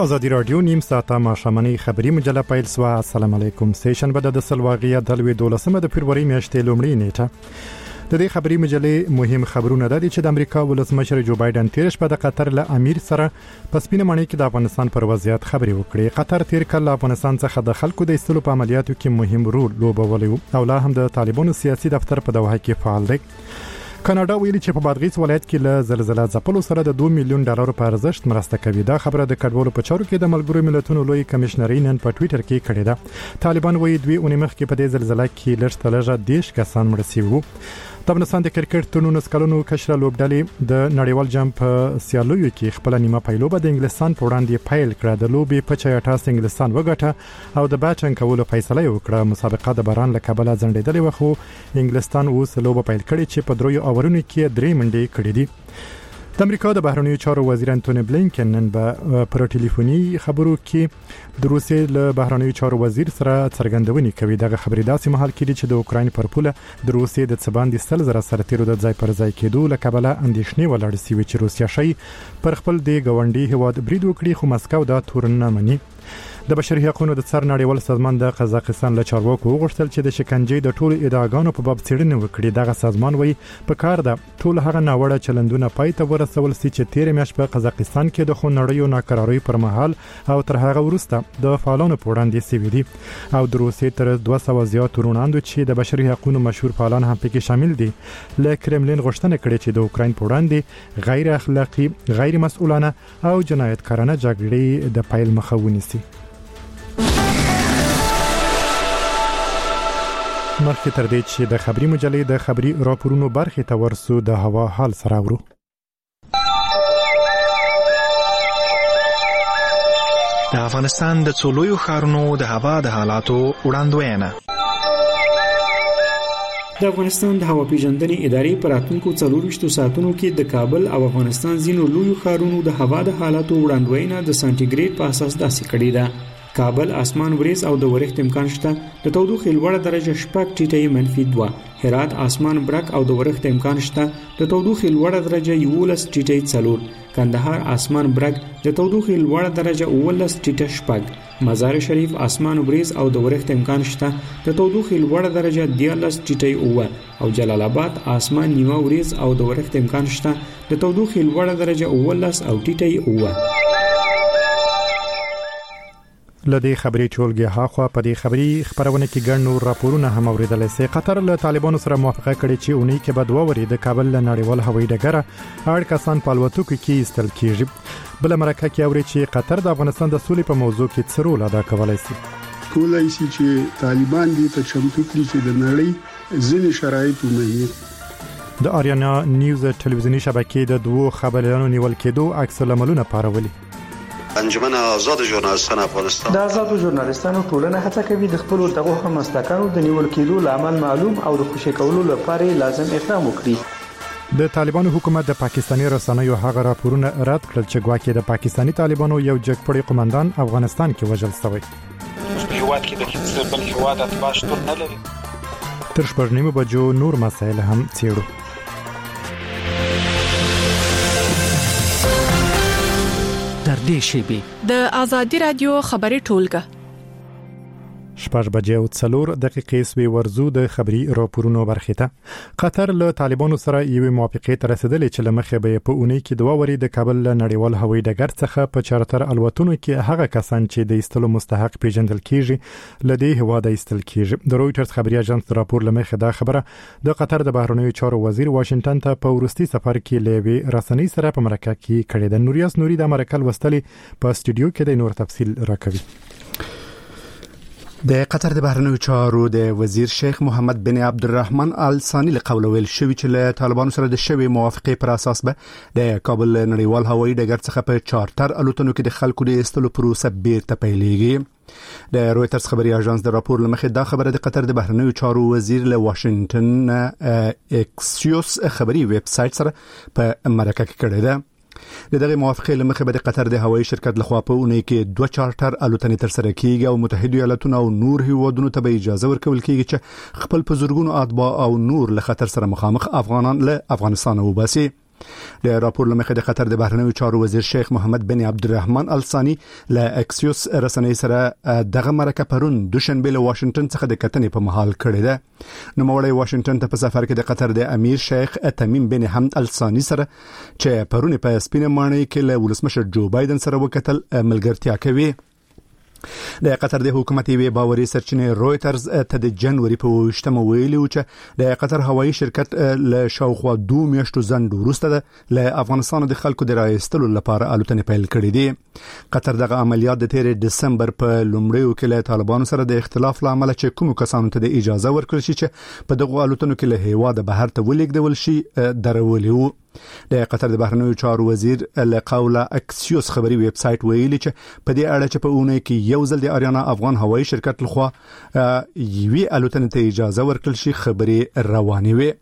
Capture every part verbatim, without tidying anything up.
آزادی رادیو نیم ساعته ماښامنۍ خبری مجله پیل سوه. السلام علیکم. سیشن به د سلواغیه د لوی دولسمه د فبروري میاشتې لومړۍ نیټه. د دې خبری مجلې مهم خبرونه د دې چې د امریکا ولسمشر جو بایدن تیر شپه د قطر له امیر سره په سپینه ماڼۍ کې د افغانستان پر وضعیت خبرې وکړې. قطر تیر کال افغانستان څخه د خلکو د ایستلو په عملیاتو کې مهم رول لوبولی او لا هم د طالبانو سیاسي دفتر په دوحه کې فعال دی. کاناډا ویلي چې په بادغیس ولایت کې له زلزلې ځپلو سره د دوه میلیون ډالرو په ارزښت مرسته کوي. دا خبره د کډوالو په چارو کې د ملګرو ملتونو لوی کمشنري نن په ټوئیټر کې کړې ده. طالبان وایي دوی اونۍ مخکې په دې زلزلې کې لږ تر لږه دیش کسان مړه شوي وو. د افغانستان د کرکټ تر نولس کلونو کشره لوبډلې د نړیوال جام په سیالیو کې خپل نیمه پایلوبه د انګلستان په وړاندې پیل کړه. د لوبې په چایټاس انګلستان وګټه او د بیټنګ کولو فیصله وکړه. مسابقه د باران له کبله ځنډېدلې و، خو انګلستان اوس لوبه پیل کړې چې په دریو اورونو کې درې منډې کړې دي. د امریکا د بهرنیو چارو وزیر انټونی بلینکن نن به پر ټلیفوني خبرو کې د روسیې له بهرنیو چارو وزیر سره څرګندونې کوي. دغه خبرې داسې مهال کې چې د اوکراین پر پوله د روسیې د څباندې سل زره سرتیرو د ځای پر ځای کېدو له کبله اندېښنې ولاړې شوې چې روسیا شي پر خپل د ګاونډي هیواد برید وکړي، خو مسکو دا تور نه مني. د بشري حقوقو د څار نړیوال سازمان د قزاقستان له چارواکو وغوښتل چې د شکنجې د ټولو ادعاګانو په باب څېړنه وکړي. دغه سازمان وایي په کار ده ټول هغه ناوړه چلندونه پای ته ورسول سي چې تیر میاشت په قزاقستان کې د خونړیو ناکراریو پر مهال او تر هغه وروسته د فعالانو په وړاندې سوي دي. او د روسیې تر دوه سوه زیات روڼاندو چې د بشري حقوقو مشهور فعالان هم پکې شامل دي له کرملین غوښتنه کړې چې د اوکراین په وړاندې غیر اخلاقی، غیر مسؤلانه او جنایتکارانه جګړې د پیل مخه ونیسي. مخکې تر دې چې د خبري مجلې د خبري راپورونو برخې ته ورسو د هوا حال سره ورو. د افغانستان د څلورو ښارونو د هوا د حالاتو وړاندوینه. د افغانستان د هوا پیژندنې ادارې په راتلونکو څلورویشتو ساعتونو کې د کابل او افغانستان ځینو لویو ښارونو د هوا د حالاتو وړاندوینه د سانتیګریډ په اساس داسې کړې ده. کابل اسمان وریځ او د وریښت امکان شته، د تودوخې لوړه درجه شپږ ټیټه منفي دوه. هرات اسمان برک او د وریښت امکان شته، د تودوخې لوړه درجه یولس ټیټه څلور. کندهار اسمان برک، د تودوخې لوړه درجه اوولس ټیټه شپږ. مزار شریف اسمان وریځ او د وریښت امکان شته، د تودوخې لوړه درجه دیارلس ټیټه اوه. او جلال آباد اسمان نیمه وریځ او د وریښت امکان شته، د تودوخې لوړه درجه اوولس او ټیټه اوه. لدې خبري ټولګي هاخوا په دې خبري خبرونه کې ګڼ نور راپورونه هم اوریدل شي. قطر له طالبانو سره موافقه کړې چې اونۍ کې به دوه ورې د کابل له نړیوال هوایي ډګره اړ کسان په الوتکو کې ایستل کیږي. بل مرکه کې اوري چې قطر د افغانستان د سولې په موضوع کې څه رول ادا کولای شي. کولای شي چې طالبان دې ته چمتو کړي چې د نړۍ ځینې شرایط ومني. د آریانا نیوز ټلویزیونی شبکې د دوو خبريالانو نیول کېدو عکس العملونه پارولي. انجمن آزاد ژورنالیستان افغانستان د آزادو ژورنالیستانو ټولنه هڅه کوي د خپل دغه همستکانو د نیول کېدو لامل معلوم او د خوشی کولو لپاره لازم اقدام وکړي. د طالبانو حکومت د پاکستاني رسنیو هغه راپورونه رد کړل چې ګواکې د پاکستاني طالبانو یو جګپړی قومندان افغانستان کې وژل شوی. په هیواد کې د هیڅ بل هیواد اتباع شتون نه لري. تر شپږ نیمو بجو نور مسایل هم څېړو. در دې شیبه د آزادی رادیو خبري ټولګه شپږ بجې او څلور دقیقې سوي ورزو د خبري راپورونو برخې ته. قطر له طالبانو سره یو موافقه ته رسیدلې چې لمخه به په اونۍ کې دوه ورې د کابل له نړیوال هوایي ډګر څخه په چارتر الوتنو کې هغه کسان چې د ایستلو مستحق پیژندل کیږي لدې هواده ایستل کیږي. د رويټرز خبري اژانس راپور لمخه دا خبره د قطر د بهرنیو چارو وزیر واشنگټن ته په ورستي سفر کې لوي رسنۍ سره په مرکه کې کړي. د نوریاس نوري د مرکل وستلې په استودیو کې د نور تفصیل راکوي. د قطر د بهرنیو چارو د وزیر شیخ محمد بن عبدالرحمن آل ثانی له قول ویل شوی چې له طالبانو سره د شوی موافقه پر اساس به د کابل نړیوال هوایي ډګر څخه په چارتر الوتنو کې د خلکو د ایستلو پروسه بیرته پیلېږي. د رويټرز خبري اژانس د راپور لمخې دا خبره د قطر د بهرنیو چارو وزیر له واشنگټن اکسیوس خبري ویب سټ سره په مرکه کې کړې ده. د دغه موافقه لمخې به د قطر د هوایي شرکت لخوا په اونۍ کې دوه چارټر الوتنې تر سره کیږي او متحده ایالاتونو او نور هیوادونو ته به اجازه ورکول کیږي چې خپل په زورګونو اتباع او نور له خطر سره مخامخ افغانان له افغانستان وباسي. د راپور لمخې د قطر د بهرنیو چارو وزیر شیخ محمد بن عبدالرحمن الثاني له اکسیوس رسنۍ سره دغه مرکه پرون دوشنبه له واشنگټن څخه د کتنې په محل کړې ده. نو موړی واشنگټن ته په سفر کې د قطر د امیر شیخ تمیم بن حمد الثاني سره چې پرون په سپینه ماڼۍ کې له ولسمشر جو بایدن سره وکتل ملګرتیا کوي. د قطر د حکومت یوه باوري سرچینه رويټرز ته د جنوري په وشتمه ویلي و چې د قطر هوایي شرکت له شاوخوا دوه میاشتو ځنډ وروسته له افغانستان د خلکو د راایستلو لپاره الوتنې پیل کړې دي. قطر دغه عملیات د تیر دسمبر په لومړیو کې له طالبانو سره د اختلاف لامل چې کوم کسانو ته د اجازه ورکړل شي چې په دغه الوتنو کې له هیواده بهر ته ولېږدول شي درولې وو. د قطر د بهرنیو چارو وزیر له قوله اکسیوس خبري ویب سټ ویلي چې په دې اړه چې په اونۍ کې یو ځل د اریانا افغان هوایي شرکت لخوا یوې الوتنې ته اجازه ورکړل شي خبري روانې وي.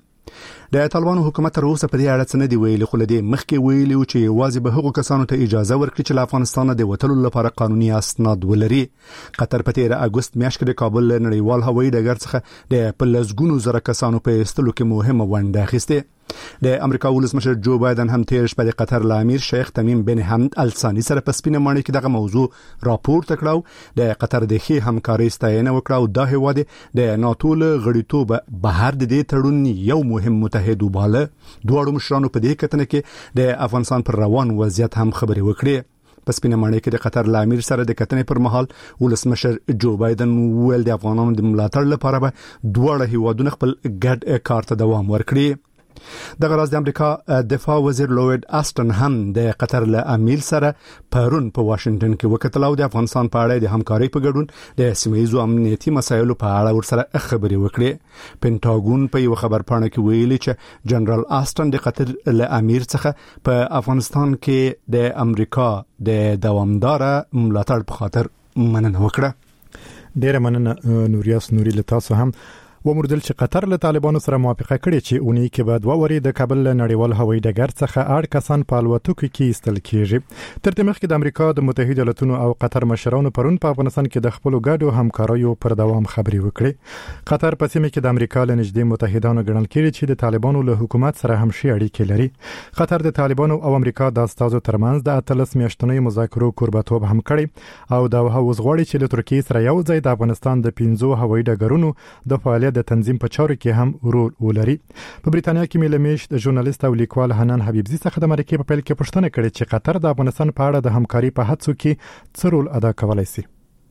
د طالبانو حکومت تر اوسه په دې اړه څه نه دی ویلي، خو له دې مخکې ویلي و چې واځي به هغو کسانو ته اجازه ورکړي چې له افغانستان د وټلو لپاره قانوني اسناد ولري. قطر په تیر اگست میاشت کې د کابل نړیوال هوایي ډګر څخه د پلسګونو زره کسانو په ایستلو کې مهمه ونډه اخیسته. د امریکا ولسمشر جو بایدن هم تیر شپه د قطر له امیر شیخ تمیم بن حمد الثاني سره په سپینه ماڼۍ کې دغه موضوع راپورته کړو. د قطر د ښې همکارۍ ستاینه وکړه. دا هیواد د ناتو له غړیتوب بهر د دې تړون یو مهم متحد وباله. دواړو مشرانو په دې کتنه کې د افغانستان پر روان وضعیت هم خبرې وکړې. په سپینه ماڼۍ کې د قطر له امیر سره د کتنې پر مهال ولسمشر جو بایدن ویل د افغانانو د ملاتړ لپاره به دواړه هیوادونه خپل ګډ کار ته دوام ورکړي. دغه راز د امریکا دفاع وزیر لوید آستن هم د قطر له امیر سره پرون په واشنگټن کې وکتل او د افغانستان په اړه د همکارۍ په ګډون د سیمه‌ییزو امنیتي مسایلو په اړه ورسره خبرې وکړې. پینټاګون په یو خبر پاڼه کې ویلي چې جنرال آستن د قطر له امیر څخه په افغانستان کې د امریکا د دوامدار ملاتړ په خاطر مننه وکړه. ډیره مننه نوریاس نوري له تاسو هم ومردل چې قطر له طالبانو سره موافقه کړې چې اونۍ کې بعد ووري د کابل نړیوال هوایي ډګر څخه اړ کسان په الوتکو کې استل کیږي. تر دې مخکې د امریکا د متحده ایالاتونو او قطر مشرانو پرون په افغانستان کې د خپل ګډو همکاریو پر دوام خبرې وکړې. قطر په سیمه کې د امریکا له نږدې متحدانو ګڼل کېږي چې د طالبانو له حکومت سره هم شي اړیکې لري. قطر د طالبانو او امریکا د استازو ترمنځ د اتلس میاشتنۍ مذاکرو کوربتوب هم کړی او دا هوس غواړي چې له ترکیې سره یو ځای د افغانستان د پنځو هوایي ډګرونو د فعالیت د تنظیم په چارو کې هم رول ولري. په بریتانیا کې ملمش د ژورنالیست او لیکوال حنان حبیبزي څخه د مرکې په پیل کې پوښتنه کړې چې قطر د افغانستان په اړه د همکاري په هڅو کې څه رول ادا کولای شي.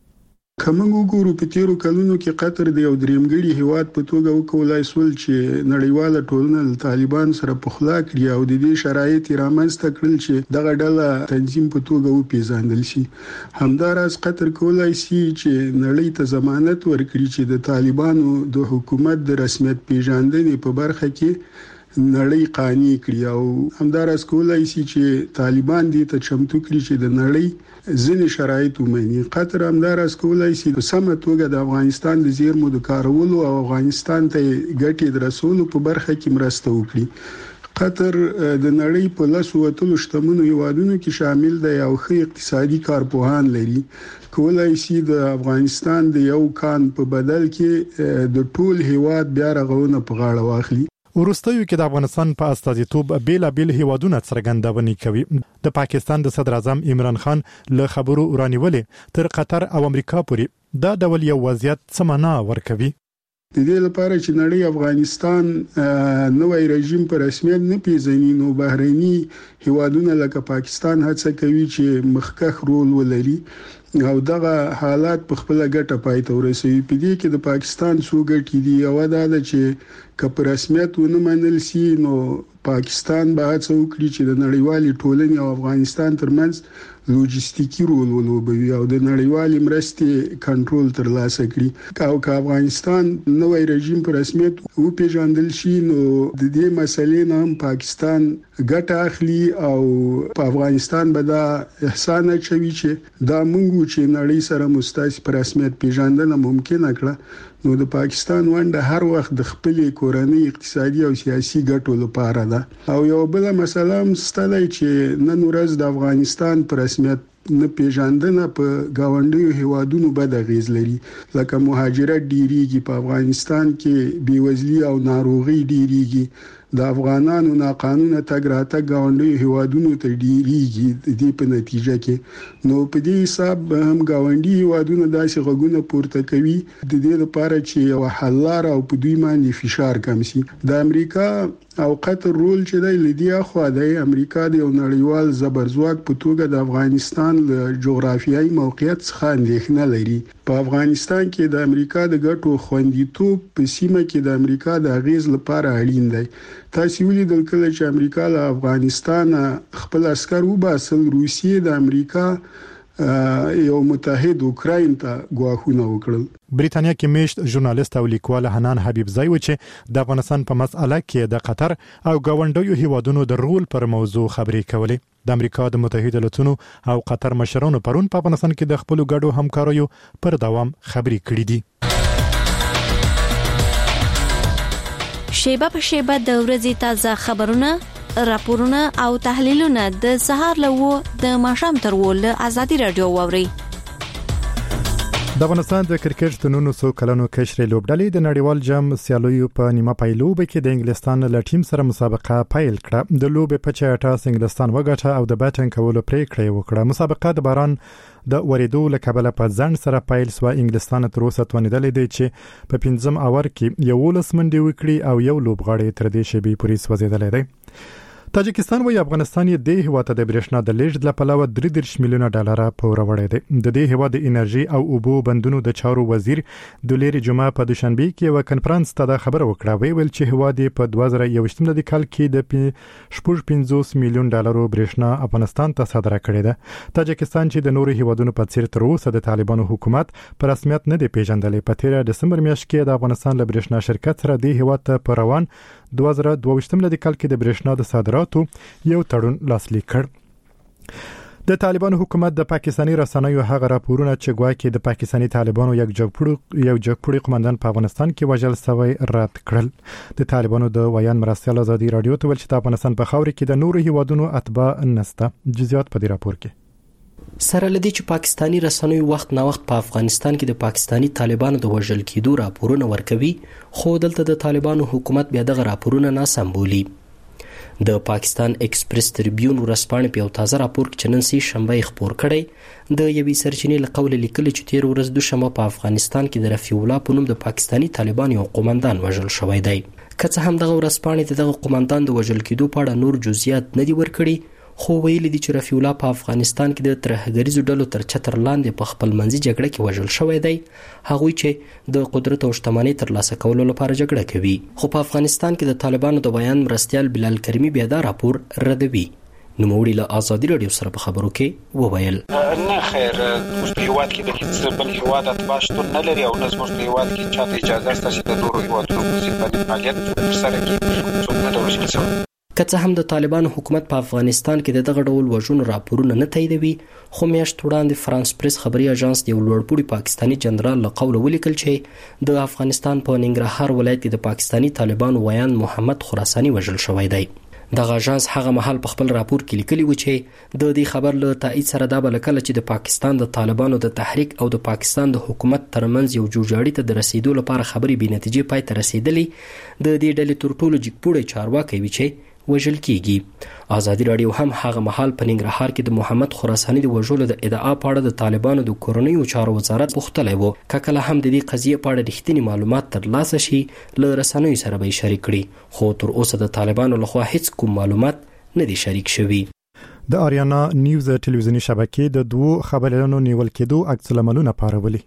کومه وګورو په تیرو کلونو کې قطر د یو دریمګړي هیواد په توګه وکولای سول چې نړیواله ټولنه له طالبان سره پخلا کړي او د دې شرایط رامنځته کړل چې دغه ډله تنظیم په توګه وپیژندل شي. همداراز قطر کولای شي چې نړۍ ته ضمانت ورکړي چې د طالبانو د حکومت د رسمیت پیژندنې په برخه کې نړۍ قانع کړي او همداراز کولای شي چې طالبان دې ته چمتو کړي چې د نړۍ ځینې شرایط ومني. قطر همداراز کولای شي په سمه توګه د افغانستان د زیرمو د کارولو او افغانستان ته ګټې د رسولو په برخه کې مرسته وکړي. قطر د نړۍ په لسو وتلو شتمنو هیوادونو کې شامل دی او ښه اقتصادي کارپوهان لري. کولای شي د افغانستان د یو کان په بدل کې د ټول هیواد بیا رغونه په غاړه واخلي. وروستیو کې د افغانستان په استازیتوب بیلابیل هیوادونه څرګندونې کوي. د پاکستان د صدر اعظم عمران خان له خبرو ورانیولې تر قطر او امریکا پورې دا ډول یو وضعیت څه معنا ورکوي؟ د دې لپاره چې نړۍ افغانستان نوې رژیم په رسمیت نه پیژني نو بهرني هیوادونه لکه پاکستان هڅه کوي چې مخکخ رول ولري او دغه حالات په خپل ګټه پای ته ورسوي. په دې کې د پاکستان څو ګټې دي. یو دا ده چې که په رسمیت ونه منل شي نو پاکستان به هڅه وکړي چې د نړیوالې ټولنې او افغانستان ترمنځ لوجستیکي رول ولوبوي او د نړیوالې مرستې کنټرول ترلاسه کړي. او که افغانستان نوې رژیم په رسمیت وپیژندل شي نو د دې مسلې نه هم پاکستان ګټه اخلي او په افغانستان به دا احسان اچوي چې دا مونږ چې نړۍ سره مستعصي په رسمیت پیژندنه ممکنه کړه نو د پاکستان ونډه هر وخت د خپل کورنۍ اقتصادي او سیاسي ګټو لپاره ده. او یو بل مسله هم ستلای چې نن ورځ د افغانستان په رسمیت نه پیژاندنه په گاونډیو هیوادونو بد اغیز لري، لکه مهاجرت ډیریږي په افغانستان کې، بیوزلي او ناروغي ډیریږي، د افغانانو ناقانونه تګ راتګ گاونډیو هیوادونو ته ډیریږي. د دې په نتیجه کې نو په دې حساب به هم گاونډي هیوادونه داسې غوږونه پورته کوي د دې لپاره چې یو حل لار او په دوی باندې فشار کم شي. د امریکا او قطر رول چې دی لدی اخوا د امریکا د یو نړیوال زبرځواک په توګه د افغانستان له جغرافیایي موقعیت څخه اندېښنه لري. په افغانستان کې د امریکا د ګټو خوندیتوب په سیمه کې د امریکا د اغیز لپاره اړین دی. تاسو ولیدل کله چې امریکا له افغانستان خپل عسكر وباسل، روسیې د امریکا یو متحد اوکراین ته غواخونه وکړل. بریتانیا کې میشت ژورنالیست او لیکوال حنان حبیبزی و چې د افغانستان په مسأله کې د قطر او ګاونډیو هیوادونو د رول پر موضوع خبرې کولې. د امریکا د متحده ایالاتونو او قطر مشرانو پرون په افغانستان کې د خپل ګډو همکاریو پر دوام خبرې کړې دي. شیبه په شیبه د ورځې تازه خبرونه، راپورونه او تحلیلونه د سهار لوو د ماښام تر ول ازادي رادیو ووري. د افغانستان د کرکټ د نولس سوه کلنو کشر لوبډلې د نړیوال جام سیالیو په نیمه پایلوب کې د انګلستان له ټیم سره مسابقه پیل کړه. د لوبې په چټاس انګلستان وګټه او د بیټینګ کولو پریکړه وکړه. مسابقه د باران د وریدو له کبله په ځنډ سره پیل سو. انګلستان تر اوسه توانیدل دي چې په پنځم اور کې یو لس منډي وکړي او یو لوبغاړی تر دې شی پوری سوځیدل دی. تاجکستان وی افغانستان یې د هیواد د برېښنا د لیږد لپاره درې دېرش میلیونه ډالر پور وړي دي. د دې هیواد د انرژي او اوبو بندونو د چارو وزیر د لری جمعه په دوشنبه کې یو کانفرنس ته خبر وکړه. وی ویل چې هیواد په دوه زره یوویشت د کال کې د شپږ پنځوس میلیون ډالر برېښنا افغانستان ته صادره کړې ده. تاجکستان چې د نورو هیوادونو په څیر تر اوسه د طالبانو حکومت په رسمیت نه دی پیژندل، په تیر دسمبر میاشت کې د افغانستان له برېښنا شرکت سره د هیواد ته په روان دوه زره دوه ویشت د کال کې د برېښنا د صادراتو یو تړون لاسلیک کړ. د طالبانو حکومت د پاکستاني رسنیو هغه راپورونه چې ګواکې د پاکستاني طالبانو یک جګپړو یو جګپړي قومندان په افغانستان کې وژل شوی رد کړل. د طالبانو د ویان مرستیال ازادي رادیو ته ویل چې د افغانستان په خاور کې د نورو هیوادونو اتباع نسته. جزئیات په دې راپور کې. سره لدی چې پاکستانی رسنیو وخت نه وخت په افغانستان کې د پاکستانی طالبانو د وژل کېدو راپورونه ورکوي، خو دلته د طالبانو حکومت بیا دغه راپورونه ناسم بولي. د پاکستان ایکسپریس تریبیون ورځپاڼې په یو تازه راپور کې چې نن سې شنبه خبر کړی د یوې سرچینې له قوله لیکلي چې تیر ورځ دوشنبه په افغانستان کې د رفیع الله په نوم د پاکستانی طالبانو یو قومندان وژل شوی دی. که څه هم دغه ورځپاڼې دغه قومندان د وژل کېدو په اړه نور جزئیات نه دي ورکړي، خو ویلي دي چې رفیع الله په افغانستان کې د ترهګریزو ډلو تر چتر لاندې په خپل منځي جګړه کې وژل شوی دی، هغوی چې د قدرت او شتمنۍ ترلاسه کولو لپاره جګړه کوي. خو په افغانستان کې د طالبانو د بیان مرستیال بلال کریمي بیا دا راپور ردوي. نوموړي له ازادي رادیو سره په خبرو کې وویل: نه خیر، موږ په هیواد کې د هیڅ بل هیواد اتباع شتون نه لري او نه زموږ په هیواد کې چاته اجازه شته چې د نورو هیوادونو په ضد باندې فعالیت ترسره کړي. څوک نه ډول شي. که څه هم د طالبانو حکومت په افغانستان کې دغه ډول وژنو راپورونه نه تاییدوي، خو میاشت وړاندې فرانس پریس خبري اژانس د یو لوړپوړي پاکستانی جنرال له قوله ولیکل چې د افغانستان په ننګرهار ولایت کې د پاکستانی طالبانو ویان محمد خراساني وژل شوی دی. دغه اژانس هغه مهال په خپل راپور کې لیکلي و چې د دې خبر له تایید سره دا بلکله چې د پاکستان د طالبانو د تحریک او د پاکستان د حکومت ترمنځ یو جوړجاړي ته د رسیدو لپاره خبرې بې نتیجې پای ته رسیدلې، د دې ډلې تر ټولو جګپوړی چارواکی وي چې وژل کیږي. ازادي رادیو هم هغه مهال په ننګرهار کې د محمد خراساني د وژلو د ادعا په اړه د طالبانو د کورنیو چارو وزارت پوښتلی و که کله هم د دې قضیې په اړه رښتینی معلومات ترلاسه شي له رسنیو سره به یې شریک کړي، خو تر اوسه د طالبانو لخوا هیڅ کوم معلومات نه دي شریک شوي. د آریانا نیوز ټلویزیونی شبکې د دوو خبرونو نیول کېدو عکس العملونه پارولي.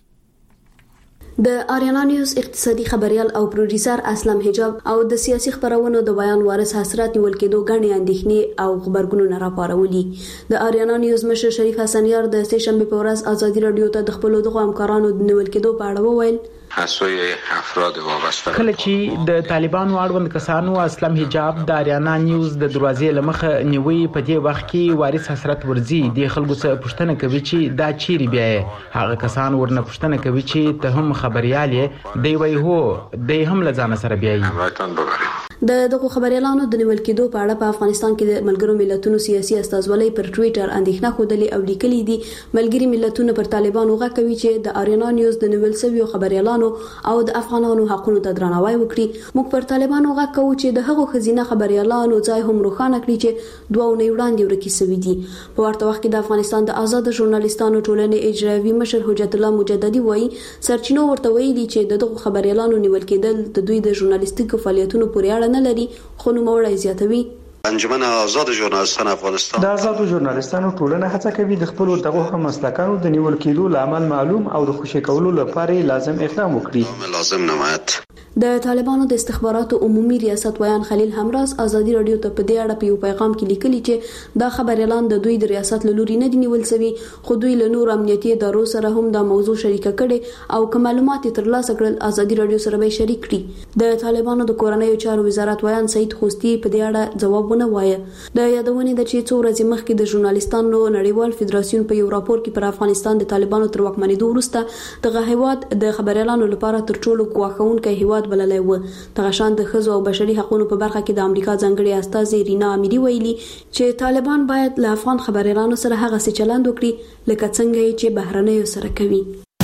د آریانا نیوز اقتصادي خبريال او پروډوسر اسلام حجاب او د سیاسي خبرونو د بیان وارث حسرت نیول کېدو غني اندېښنې او خبرګونونه راپارولي. د آریانا نیوز مشر شریف حسن یار د سې شنبه په ورځ ازادي رادیو ته د خپل دغه همکارانو د نیول کېدو په اړه وویل: حسوی افراد وابسته کله چې د طالبانو اړوند کسانو اسلام حجاب د آریانا نیوز د دروازې لمخه نیوي، په دې وخت کې وارث حسرت ورزي د خلکو څخه پوښتنه کوي چې دا چیرې بیا هغه کسان ورنه پوښتنه کوي چې ته هم خبريال یې، دی وای هو دی هم لزانه سره بیاي. د دغه خبريالانو د نیول کېدو په اړه په افغانستان کې د ملګرو ملتونو سیاسي استازولۍ پر ټوئیټر اندېښنه خوده او لیکلي دي ملګري ملتونه پر طالبانو غږ کوي چې د آریانا نیوز د نیول شویو خبريالانو او د افغانانو حقوقو ته درناوی وکړي. موږ پر طالبانو غږ کوو چې د هغو خزینه خبريالانو ځای هم روښانه کړي چې دوه اونۍ وړاندې ورکی شوی دي. په ورته وخت کې د افغانستان د آزاد ژورنالیستانو ټولنې اجرایي مشر حجت الله مجددي وایي سرچینو ورته ویلي چې دغه خبريالانو نیول کېدل د دوی د ژورنالیستیکو فعالیتونو پورې اړه نه لري خو نوموړی زیاتوي انجمن آزاد ژورنالیستان افغانستان د آزاد ژورنالیستانو ټولنه هڅه کوي د خپل دغه هم مسلکانو د نیول کېدو لامل معلوم او د خوشی کولو لپاره لازم اقدام وکړي. لازم نمایت د طالبانو د استخباراتو عمومي ریاست ویان خلیل همراز ازادي رادیو ته په دې اړه په یو پیغام کې لیکلي چې دا خبر اعلان د دوی د ریاست له لوري نه دی نیول شوی خو دوی له نور امنیتي ادارو سره هم دا موضوع شریک کړي او کوم معلومات ترلاسه کړل ازادي رادیو سره به شریک کړي. د طالبانو د کورنیو چارو وزارت ویان سید خوستی په دې اړه ځوابونه وایي. د یادونه د چې څو ورځې مخکې د ژورنالیستانو نړیوال فدراسیون په یو راپور کې پر افغانستان د طالبانو تر واکمنېدو وروسته دغه هیواد د خبريالانو لپاره تر ټولو ګواښونکی هیواد بللی و. دغه شان د ښځو او بشري حقوقو په برخه کې د امریکا ځانګړي استازي رینا امیری ویلي چې طالبان باید له افغان خبريالانو سره هغه څه چلند وکړي لکه څنګه چې بهرنیو سره کوي.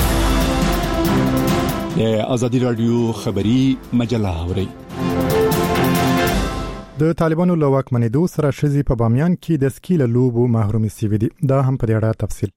د ازادي رادیو خبری مجله اوري. د طالبانو له واکمنېدو سره شذي په بامیان کې د سکیل لوبو محرومي سوي دي. دا هم په اړه تفصیل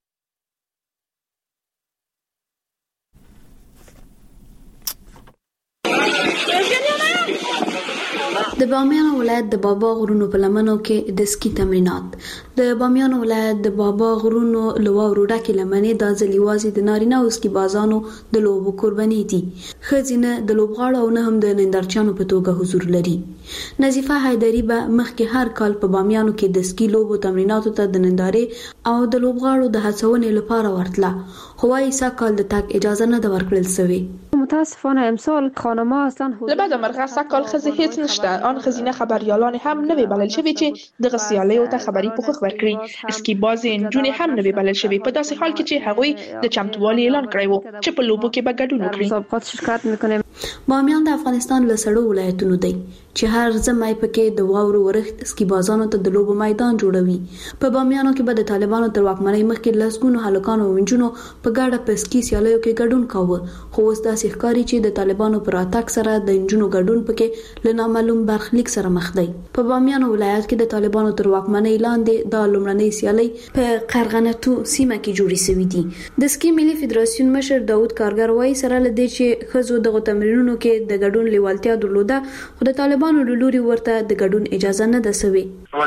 د بامیان ولایت د بابا غرونو په لمنو کې د سکی تمرینات. د بامیان ولایت د بابا غرونو لواورو ډکه لمنې د ځلیوازي د نارینه او سکی بازانو د لوبو قرباني دي. خزینه د لوبغاړو او نه هم د نندارچانو په توګه حضور لري. نظیفه حیدری به مخکې هر کال په بامیانو کې د سکی لوبو تمریناتو ته د نندارې او د لوبغاړو د هڅونې لپاره ورتله خو وايي ساکال د تک اجازه نه د ورکړل شوی. متاسفانه امسال خانم‌ها اصلا لبعد مرغه ساکال خزه هیڅ نشته. آن خزینه خبریالان هم نوی بلل شوی چې د غسیالیو ته خبري پوښښ ورکړي. اسکی باز انجونې هم نوی بلل شوی په داسې حال کې چې هغوی د چمتووالي اعلان کړی وو چې په لوبو کې به ګډون وکړي. مسابقات شرکت میکنه. بامیان د افغانستان له سړو ولایتونو دی چې هر ځمای پکې د واورو ورښت اسکی بازانو ته د لوبو میدان جوړوي. په بامیانو کې به د طالبانو تر واکمنۍ مخکې لسګونو هلکانو او نجونو په ګډه په اسکی سیالیو کې ګډون کاوه خو اوس داسې ښکاري چې د طالبانو پر اتاک سره د نجونو ګډون پکې له نامعلوم برخلیک سره مخ دی. په بامیان ولایت کې د طالبانو تر واکمنۍ لاندې د لومړنۍ سیالي په قرغنتو سیمه کې جوړې شوې دي. د سکی ملي فدراسیون مشر داود کارګر وايي سره لدی چې خزو دغه تمرینونو کې د ګډون لیوالتیا درلوده خو د طالبانو له لوري ورته د ګډون اجازه نه ده شوې.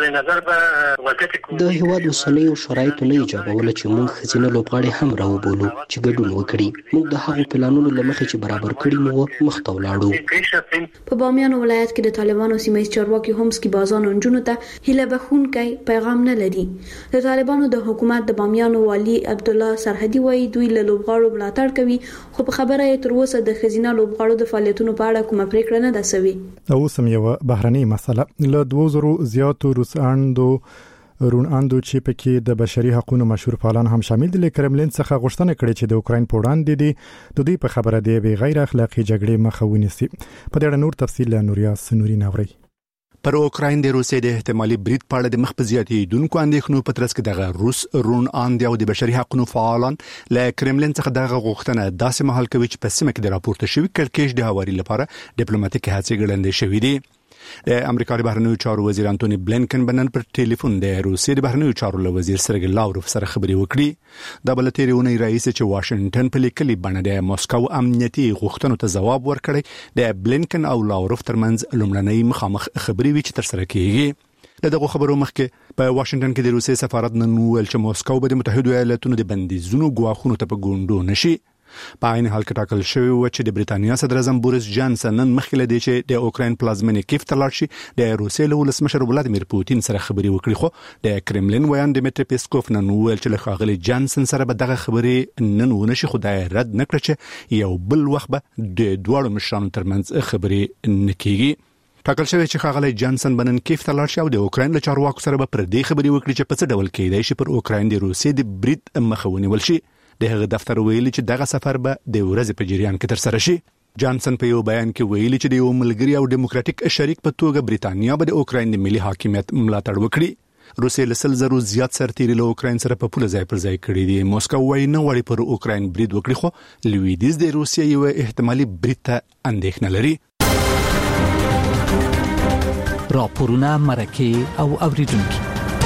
د هیواد اوسنیو شرایطو نه ایجابوله چې موږ خزینه لوبغاړي هم راوبولو چې ګډون وکړي. موږ د هغو پلانونو له مخې چې برابر کړي مو مخ ته ولاړو. په بامیان ولایت کې د طالبانو سیمه چارواکي هم سکی بازانو انجونو ته هیله بخونکي پیغام نه لري. د طالبانو د حکومت د بامیان والی عبد الله سرحدي وایي دوی له لوبغاړو ملاتړ کوي خو په خبره یې تر اوسه د خزینه لوبغاړو د فعالیتونو په اړه کومه پریکړه نه ده شوې. او سم یو بهرنۍ مسله له دوه زره زیاتو روساندو روناندو چې پکې د بشري حقوقو مشهور فعالان هم شامل دي. کرملین څخه غوښتنه کړې چې د اوکراین په وړاندې دي د دوی په خبره دی به غیر اخلاقی جګړې مخه ونیسي. په دې اړه نور تفصیل له نوریا سنوري ناوري. پر اوکراین د روسیې د احتمالي برید په اړه د مخ په زیاتېدونکو اندېښنو په ترڅ کې دغه روس روناند او د بشري حقوقو فعالان له کرملین څخه دغه غوښتنه داسې مهال کوي چې په سیمه کې د راپورته شوی کړکېچ د هواري لپاره ډیپلوماټیک هڅې ګړندې شوې دي. د امریکا د بهرنیو چارو وزیر انټونی بلینکن بنن پر ټلیفون د روسیې د بهرنیو چارو وزیر سرګی لاوروف سره خبرې وکړي. د بلتېرونی رئیس چې واشنگټن په لیکلي بڼه د موسکو امنیتي غوښتنو ته ځواب ورکړي د بلینکن او لاوروف ترمنځ لومړنۍ مخامخ خبرې وی چې تر سره کیږي. دغه خبرو مخکې په واشنگټن کې د روسیې سفارت نن ویل چې موسکو به د متحده ایالاتونو د بندیزونو غواخونو ته په ګوندو نشي. په عین حال کې ټاکل شوی و چې د بریتانیا صدر اعظم بوریس جانسن نن مخکې لدی چې د اوکراین پلازمینې کیف ته لاړ شي د روسیې له ولسمشر ولادیمیر پوتین سره خبرې وکړي. خو د کرملین ویان ډیمیټری پیسکوف نن ویل چې له ښاغلي جانسن سره به دغه خبرې نن ونشي خو دا رد نکړه چې یو بل وخت به د دوړو مشرانو ترمنځ خبرې نکېږي. ټاکل شوی چې ښاغلي جانسن بنن کیف ته لاړ شي او د اوکراین له چارواکو سره به پر دې خبرې وکړي چې په څه ډول کېدای شي پر اوکراین د روسیې د برید مخه ونیول شي. د هغه دفتر ویلي چې دغه سفر به د ورځې په جریان کې تر سره شي. جانسن په یو بیان کې ویلي چې د یو ملګری او دیموکراتیک شریک په توګه بریتانیا به د اوکراین د ملي حاکمیت ملاتړ وکړي. روسیې لسل زرو زیات سرتیري له اوکراین سره په پوله ځای پر ځای کړي دي. موسکو وايي نه غواړي پر اوکراین برید وکړي، خو لویدیځ د روسیې یو احتمالي برید ته اندېښنه لري. راپورونه مرکه او اوریدونکو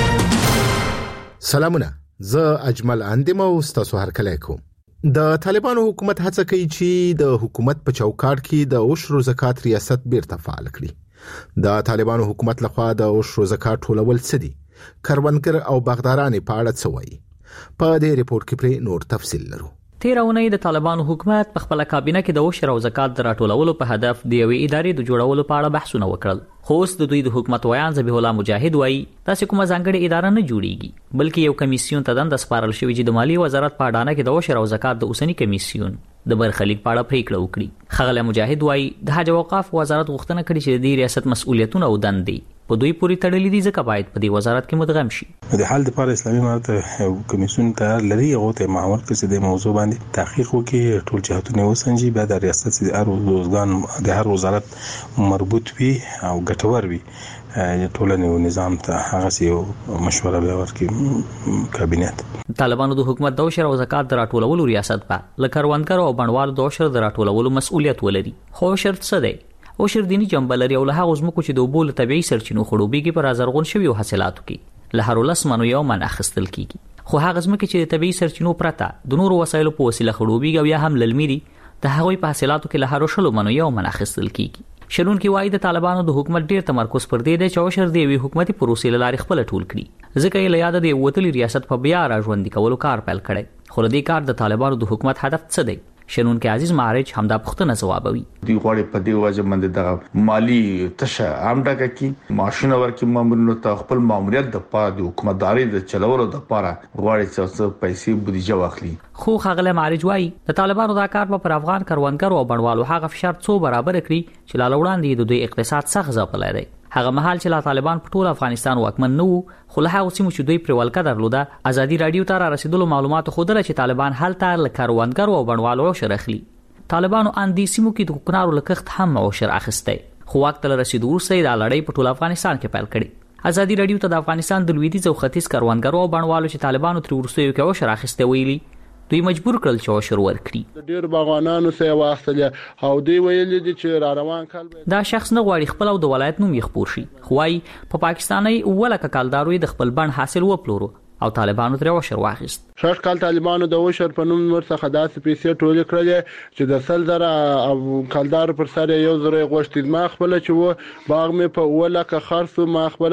سلامونه، زه اجمل اندیم او تاسو هر کله کوم. د طالبانو حکومت هڅه کوي چې د حکومت په چوکاټ کې د عشر او زکات ریاست بیرته فعال کړي. د طالبانو حکومت لخوا د عشر او زکات ټولول څه دي؟ کروندګر او باغداران په اړه څه وایي؟ په دې ریپورت کې پر نور تفصیل لرو. تیر اونۍ د طالبانو حکومت په خپل کابینه کې د عشر او زکات د راټولولو په هدف د یوې ادارې د جوړولو په اړه بحثونه وکړل. خو اوس د دوی د حکومت ویان ذبیح الله مجاهد وایي تاسو کومه ځانګړې اداره نه جوړیږي، بلکې یو کمیسیون ته دنده سپارل شوی چې د مالی وزارت په اډانه کې د عشر او زکات د اوسنی کمیسیون د برخلیک په اړه پریکړه وکړي. ښاغلی مجاهد وایي د حج او اوقاف وزارت غوښتنه کړې چې د دې ریاست مسؤلیتونه او دندې په دوی پورې تړلې دي، ځکه باید په دې وزارت کې مدغم شي. د حل لپاره اسلامي امارت یو کمیسیون تیار لري، هغه ته معمول کړي د موضوع باندې تحقیق وکړي، ټول جهتونه وسنجي، بعد د ریاست د هر وزګان د هر وزارت مربوط وي او ګټور وي ټولنې او نظام ته هغه یو مشوره به ورکړي کابینت. طالبانو د حکومت د عشر او زکات د راټولولو ریاست په لکروندګر او بڼوالو د عشر د راټولولو مسؤلیت ولري. خو شرط څه دی؟ عشر دینی جنبه لري او له هغه زموږ چې د اوبو له طبیعي سرچینو خړوبېږي پر ازرغون شوي حاصلاتو کې له هر ولس منو یو من اخیستل کیږي. خو هغه زموږ چې د طبیعي سرچینو پرته د نورو وسایلو په وسیله خړوبېږي او یا هم للميري د هغوی په حاصلاتو کې له هر شلو منو یو من اخیستل کیږي. شرون کې وایي د طالبانو د حکومت ډیر تمرکز پر دې دی چې عشر د یوې حکومتي پروسې له لارې خپل ټول کړي، ځکه یې له یاده د وتلي ریاست په بیا راژوندي کولو کار پیل کړی. خو دې کار د طالبانو د حکومت هدف څه دی؟ شنون کې عزیز معرج همدا پښتنه جوابوي. دی غواړي په دې وجه باندې د مالی تشه عامډه کې ماشين ورکې مامورینو ته خپل ماموریت د پاره د حکومتداري د چلولو د پاره غواړي چې پیسې بودیجه واخلي. خو خغله معرج وایي د طالبانو دا کار په افغان کروندګرو او بڼوالو هغه فشار څو برابر کړی چې لا وړاندې د دوی اقتصاد سخت ځپلای دی. هغه مهال چې لا طالبان په ټول افغانستان واکمن نه وو، خو له هغه سیمو چې دوی پر ولکه درلوده ازادي رادیو ته را رسیدلو معلوماتو خوده چې طالبان هلته له کروندګرو او بڼوالو عشر اخلي. طالبانو ان دي سیمو کې د کوکنارو لکخت هم عشر اخیسته، خو وخت له رسیدو وروسته د لړۍ په ټول افغانستان کې پیل کړي. ازادي رادیو ته د افغانستان د لویدیځ او ختیځ کروندګرو او بڼوالو چې طالبانو تر ورسته یو کې عشر اخیسته ویلي دوی مجبور کړل چې عشر ورکړي. ډیر باغوانانو سه واخلې او دوی ویل دي چې را روان کال دا شخص نه غواړي خپل او د ولایت نوم یې خپور شي، خو وايي په پاکستاني ولکه کالدارو د خپل بڼ حاصل وپلورو او طالبانو تر عشر واخیست. شش کال طالبانو د عشر په نوم ورڅخه داسې پیسې ټول کړل چې د سل زره او کالدار پر سره یو زره غوښتل ما خپل چې و باغ مې په ولکه خرڅ ما خپل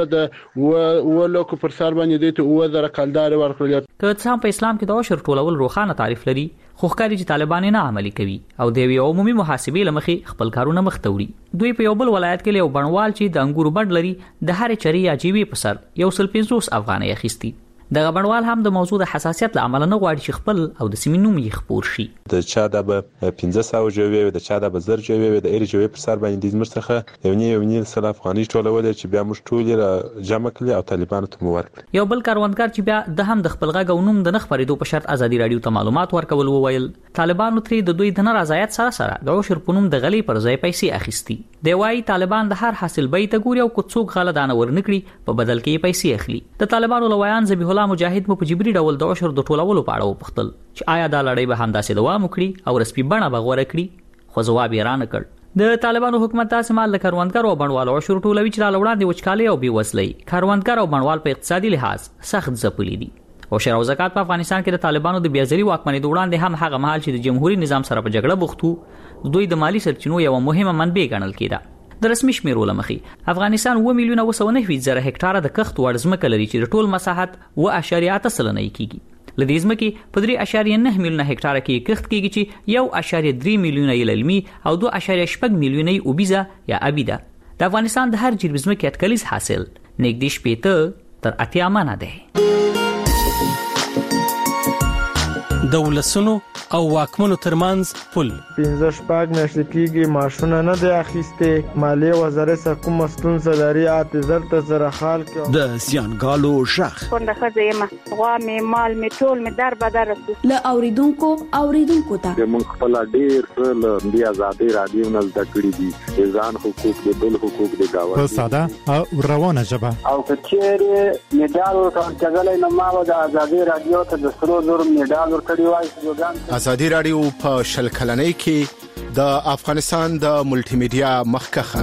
د ولکه پر سر باندې د و زره کالدار ورکړل. که څه په اسلام کې د عشر ټولول روخانه تعریف لري، خو ښکاري چې طالبان نه عملي کوي او د یو عمومي محاسبې لمخې خپل کارونه مخ ته وړي. دوی په یو بل ولایت کې یو بڼوال چې د انګورو بڼ لري د هر چرې یا جیوي په سر یو سل پنځوس افغانۍ اخیستي. دغه بڼوال هم د موضوع د حساسیت له امله نه غواړي چې خپل او د سیمې نوم یې خپور شي. د چا د پنځه سوه جوړوي او د چا د بزر جوړوي د ایر جوړوي پر سر باندې د زمر څخه یو نه یو نه سل افغانۍ ټولول چې بیا موږ ټول را جمع کړل او طالبانو ته مو ورکړل. یو بل کاروندګر چې بیا د هم د خپل غږ او نوم د نه خبرېدو په شرط ازادي رادیو ته معلومات ورکول وویل طالبانو ترې د دوی د نارضایت سره سره د عشر په نوم د غلې پر ځای پیسې اخیستي. دی وايي طالبان د هر حاصل بیت ګوري او کوڅوک غله دانه ورنکړي په بدل کې پیسې اخلي. د طالبانو لویان ذبیح الله مجاهد مو جبري ډول د عشر د ټولولو په اړه وپوښتل چې آیا دا لړۍ به همداسې دوام وکړي او رسمي بڼه به غوره کړي، خو ځواب یې رانه کړ. د طالبانو حکومت داسې مال له کروندګرو او بڼوالو عشر ټولوي چې لا وړاندې وچکالۍ او بېوزلۍ کروندګر او بڼوال په اقتصادي لحاظ سخت ځپلي دي. عشر او زکات په افغانستان کې د طالبانو د بیازري واکمنۍ وړاندې هم هغه مهال چې د جمهوریت نظام سره په جګړه بوختو دوی د مالی سرچینو یو مهمه منبع ګڼل کېده. د رسمي شمیرو لمخې افغانستان اوه میلیونه اوه سوه نهه زره هکټاره د کښت وړ ځمکه لري چې د ټول مساحت اوه اعشاریه اته سلنه یې کېږي. له دې ځمکې په درې اعشاریه نهه میلیونه هکټاره کې کښت کېږي چې یو اعشاریه درې میلیونه یې للمي او دوه اعشاریه شپږ میلیونه یې اوبیزه یا ابیده. د افغانستان د هر جریب ځمکې اټکلیز حاصل نږدې شپېته تر اتیا منه دی. د ولسونو او واکمنو ترمنځ پل. پنځه شپږ میاشتې کېږي ماشونه نه دی اخیستې. مالیې وزارت څخه کومه ستونزه لري اته زر ته زره خال کې. د زیانګالو شخ څنګه ښځه یم غوا مې مال مې ټول مې در بدر رسو. له اوریدونکو اوریدونکو ته موږ خپل ډیر څه له دې آزادۍ رادیو نه زده کړي دي. ځان حقوق د بل حقوق د گاوند په ساده او روانه ژبه. او کچېره میډال ورکړل نو ما د آزادۍ رادیو ته د سرو زر میډال ورکړی وای. آزادۍ رادیو په شل کلنۍ کې د افغانستان د ملټي میډیا مخکخه.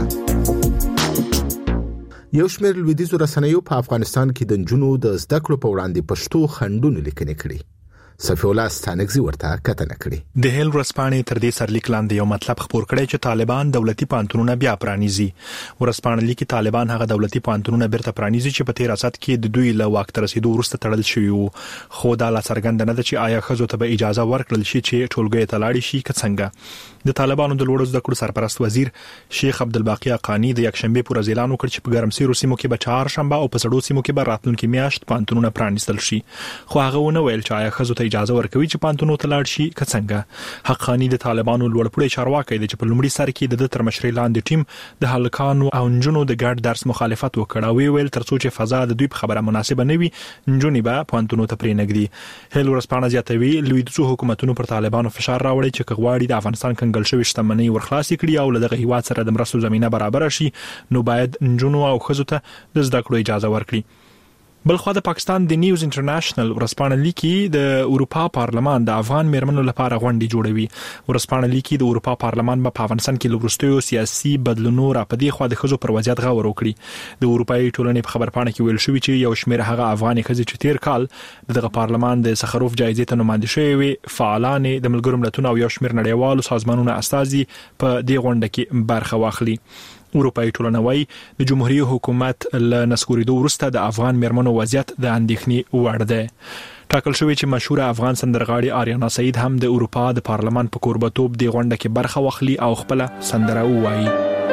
یو شمېر لویدیځو رسنیو په افغانستان کې د جنونو د زده کړو په وړاندې پښتو خندونه لیکنې کړي. صفی الله ستانکزی ورته کتنه کړي. د هیل ورسپانې تر دې سرلیک لاندې یو مطلب خبر کړی چې طالبان دولتي پانتونونه بیا پرانیزي. ورسپانې لیکي طالبان هغه دولتي پانتونونه بیرته پرانیزي چې په تیر اسد کې د دوی له واک تر رسیدو وروسته تړل شوی وو. خو دا لا څرګند نه ده چې آیا خزو ته به اجازه ورکړل شي چې ټولګي ته لاړ شي که څنګه. د طالبانو د لوړو زده کړو سرپرست وزیر شیخ عبدالباقی حقانی د یکشنبه پر ورځ اعلان وکړ چې په ګرمسیرو سیمو کې به چهارشنبه او په سړو سیمو کې به راتلونکي میاشت پانتونونه پرانیستل شي. خو هغه ونه ویل چې آیا خزو ته اجازه ورکوي چې پانتونو ته لاړ شي که څنګه. حقانی د طالبانو لوړپوړي چارواکي د چې په لومړي سر کې د تر مشرۍ لاندې ټیم د هلکانو او نجونو د ګډ درس مخالفت وکړ او ویل ترڅو چې فضا د دوی په خبره مناسبه نه وي نجونې به پانتونو ته پرې نګدي. هیل ورسپانه زیاتوي لویدیځو حکومتونو پر طالبانو فشار راوړي چې کغواړي د افغانستان کنګل شوی شتمنۍ ورخلاصي کړي او لدغه هیواد سره د مرستو زمينه برابر شي نو باید نجونو او خزو ته د زده کړو اجازه ورکړي. بلخو د پاکستان د نیوز انټرنیشنل ورسپانه لیکي د اروپا پارلمان د افغان میرمنو لپاره غونډه جوړوي. ورسپانه لیکي د اروپا پارلمان په افغانستان کې لوبرستیو سیاسي بدلونونو را پدې خو د خزو پر وضعیت غور وکړي. د اروپאי ټولنې په خبرپاڼه کې ویل شوی چې یو شمېر هغه افغاني خزې چې تیر کال دغه پارلمان د سخروف جایزې ته نوماندې شوی وي فعالان د ملګرو ملتونو او یو شمېر نړیوالو سازمانونو استازي په دې غونډه کې برخه واخلي. اروپאי ټولنه وايي د جمهوریت حکومت له نسکوریدو وروسته د افغان میرمنو وضعیت د اندېښنې وړ دی. ټاکل شوی چې مشهور افغان سندرغاړي آریانا سعید هم د اروپا د پارلمان په کوربتوب د غونډه کې برخه واخلي او خپل سندره ووایي.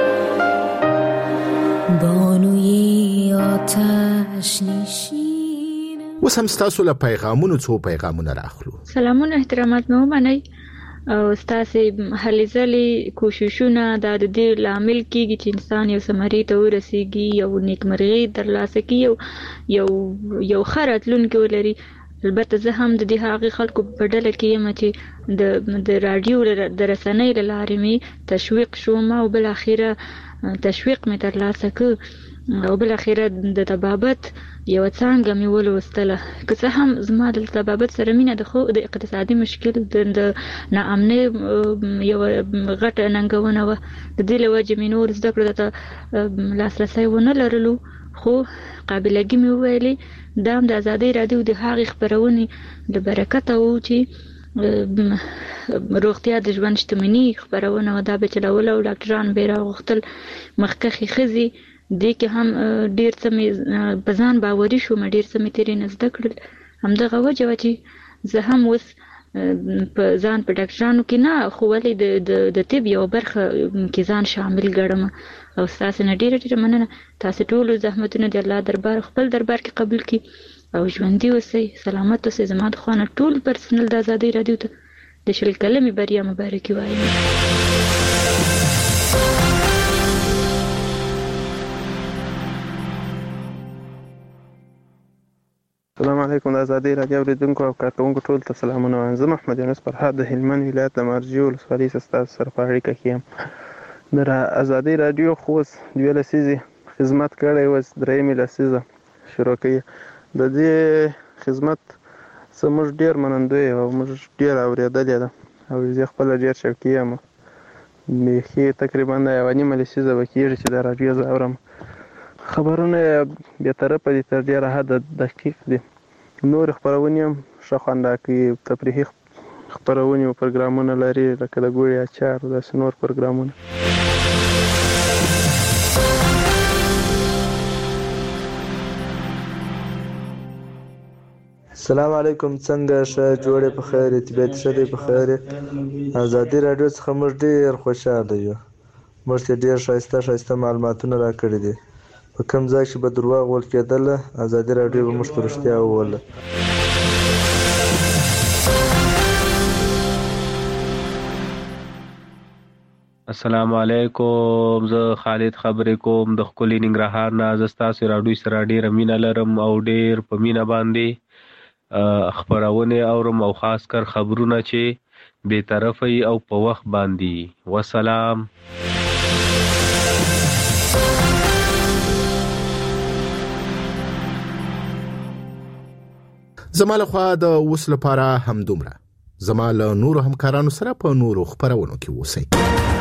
بانوی آتش نشین. وسم ستاسو له پیغامونو څو پیغامونه راخلو. سلامونه احترامات مو منئ او ستاسې هلې ځلې کوششونه دا د دې لامل کېږي چې انسان یو ثمرې ته ورسیږي یو نیکمرغي ترلاسه کړي یو یو ښه راتلونکی ولري. البته زه هم د دې هغې خلکو په ډله کې یم چې د د راډیو د رسنۍ له لارې مې تشویق شوم او بالاخره تشویق مې ترلاسه کړ او بالاخره د طبابت یو څنګه مې ولوستله. که څه هم زما د طبابت سره مینه د خو د اقتصادي مشکل د ناامنۍ یو غټه ننګونه وه. د دې له وجې مې نور زده کړو ته لاسرسی ونه لرلو خو قابلګي مې وویلې دا هم د ازادۍ راډیو د هغې خپرونې له برکته و چې روغتیا د ژوند شتمني خپرونه وه. دا به چلوله او ډاکټران به یې راغوښتل. مخکښې ښځې دې کې هم ډېر څه مې په ځان باوري شوم ډېر څه مې ترې نه زده کړل. همدغه وجه وه چې زه هم اوس په ځان په ډاکټرانو کې نه خو ولې د د طب یو برخه کې ځان شامل ګڼم او ستاسې نه ډېره ډېره مننه. تاسې ټولو زحمتونه د الله دربار خپل دربار کې قبول کړي او ژوندي اوسئ سلامت اوسئ. زما د خوا نه ټول پرسنل د ازادۍ راډیو ته د شل کلمې بریا مبارکي وایم. السلام علیکم. د ازادۍ راډیو اوریدونکو او کارکوونکو ټول ته سلامونه وایم. زه محمد یونس فرهاد د هلمند ولایت د مارجې ولسوالۍ څخه ستاسو سره په اړیکه کې یم. د ازادۍ راډیو خو اوس دوه لسیزې خدمت کړی اوس درېیمې لسیزه شروع کوي. د دې خدمت څه موږ ډېر منندوی یو او موږ ډېر اورېدلې ده او زه خپله ډېر شوقي یم. بیخي تقریبا یوه نیمه لسیزه به کېږي چې د راډیو زه اورم. خبرونه یې بېطرفه دي تر ډېره حده دقیق دي. نور خپرونې هم ښه خوند راکوي. تفریحي خپرونې او پروګرامونه لري لکه د ګوړې اچار داسې نور پروګرامونه. السلام علیکم. څنګه ښه جوړې په خیر طبیعت ښه دی په خیر. ازادي راډیو څخه موږ ډېر خوشحاله یو. موږ ته ډېر ښایسته ښایسته معلوماتونه راکړي دي. په کوم ځای چې به درواغ ویل کېدله ازادي راډیو به موږ ته رښتیا وویله. السلام علیکم، زه خالد خبرې کوم د خپل ننګرهار نه. ز تاسو راډیو سره ډیر مینه لرم او ډیر په مینه باندې خبرونه اورم او خاص کر خبرونه چې به طرفي او په وخت باندې. والسلام. زماله خو د اوس لپاره هم دومره. زماله نور همکارانو سره په نورو خبرونو کې اوسئ.